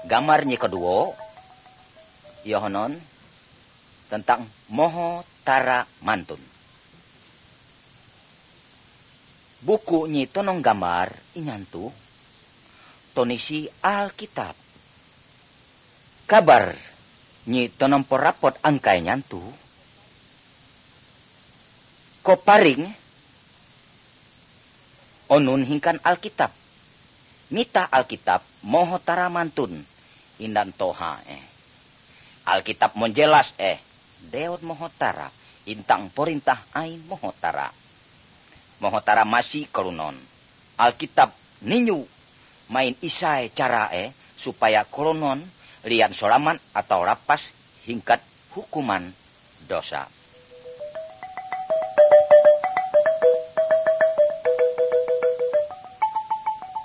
Gamarnya kedua, yohonon tentang Moho Tara Mantun. Buku nyi tonong gambar inyantu tonisi Alkitab. Kabar nyi tonong porapot angkai nyantu. Ko paring onun hingkan Alkitab. Mita Alkitab Moho Tara Mantun indan toha Alkitab menjelas deot Moho Tara intang perintah ain Moho Tara. Moho Tara masih kelunon. Alkitab ninyu main isai cara supaya kolonon lian solaman atau rapas hingkat hukuman dosa.